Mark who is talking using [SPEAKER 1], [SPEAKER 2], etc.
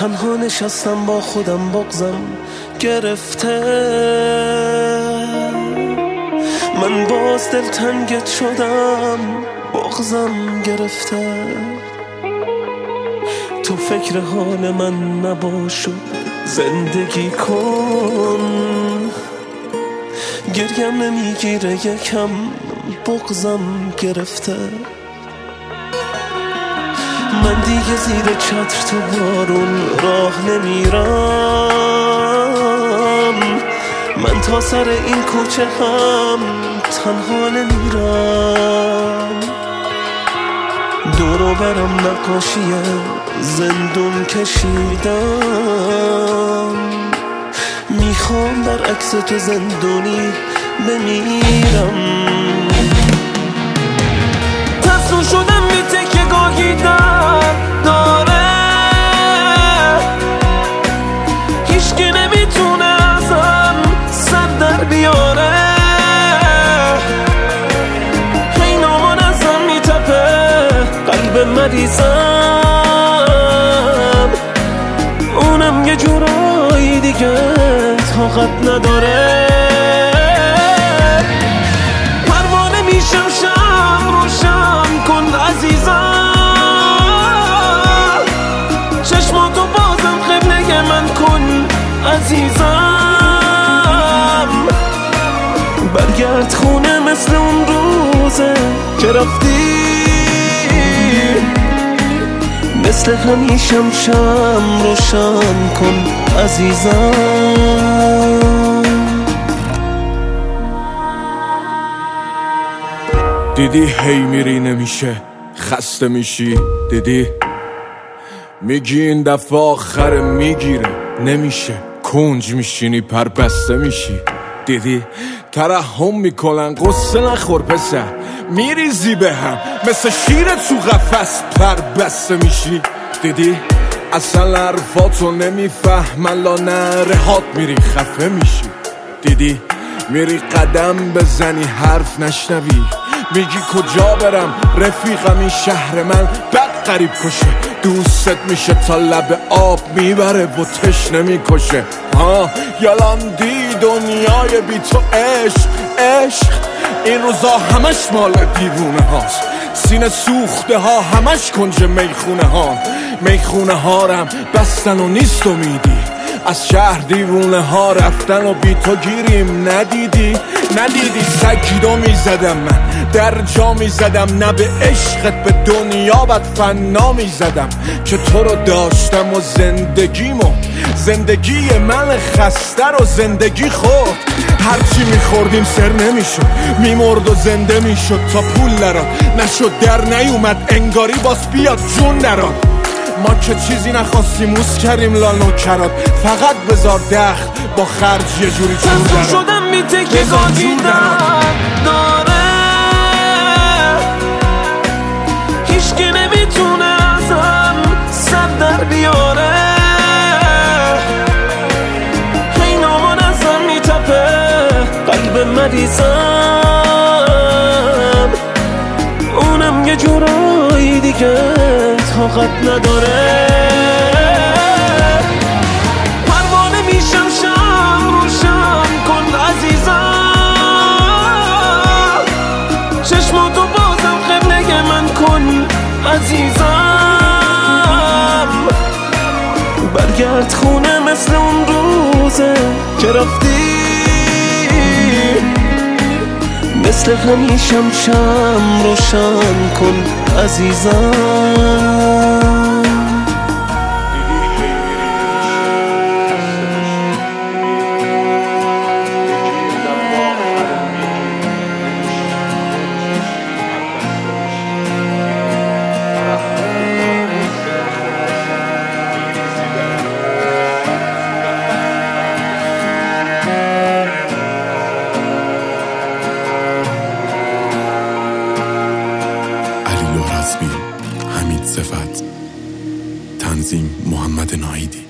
[SPEAKER 1] تنها نشستم با خودم بغضم گرفته، من باز دلتنگت شدم بغضم گرفته. تو فکر حال من نباش و زندگی کن، گریم نمیگیره یکم بغضم گرفته. من دیگه زیر چتر تو بارون راه نمیرم، من تا سر این کوچه هم تنها نمیرم. دورو برم نقاشی زندون کشیدم، میخوام بر عکس تو زندونی بمیرم. تصون شدم بی تکه گاهی در داره، هیچکی نمیتونه ازم سر در بیاره. هی نامان ازم میتپه قلب مریضم، اونم یه جورایی دیگه طاقت نداره. پروانه میشم شم روشن کن عزیزم، چشماتو بازم قبله من کن عزیزم. برگرد خونه مثل اون روزه که رفتی، مثل همیشم شم روشن کن عزیزم.
[SPEAKER 2] دیدی هی میری نمیشه خسته میشی، دیدی میگی این دفعه آخر میگیره نمیشه، کنج میشینی پر بسته میشی. دیدی ترحم میکنن قصه نخور پسر، میریزی به هم مثل شیر تو قفس پر بسته میشی. دیدی اصلا حرفاتو نمیفهمن لا نرهات میری خفه میشی. دیدی میری قدم بزنی حرف نشنوی، میگی کجا برم رفیقم این شهر من بد قریب کشه، دوست میشه تا لب آب میبره و تشنه میکشه. یالاندی دنیای بی تو عشق عشق، این روزا همش مال دیوونه هاست، سینه سوخته ها همش کنج میخونه ها. میخونه ها رم بستن و نیست امیدی، از شهر دیوونه ها رفتن و بی تو گیریم. ندیدی سگیدو میزدم من در جا میزدم، نه به عشقت به دنیا بد فنا میزدم که تو رو داشتم و زندگی من خسته رو زندگی خورد. هرچی میخوردیم سر نمیشد، میمرد و زنده میشد تا پول نراد نشد در نیومد انگاری باز بیاد جون نراد. ما که چیزی نخواستیم موس کردیم لالو کراد، فقط بذار دخل با خرج یه جوری جور دراد.
[SPEAKER 1] تصون شدم بی تکه گاهی داره، هیچکی نمیتونه ازم سر در بیاره. هی نامان ازم میتپه قلب مریضم، اونم یه جورایی دیگه طاقت نداره. پروانه میشم شم روشن کن عزیزم، چشماتو بازم قبله من کن عزیزم. برگرد خونه مثل اون روزه که رفتی، مثل همیشم شم روشن کن عزیزم.
[SPEAKER 3] حمید صفت، تنظیم محمد ناهیدی.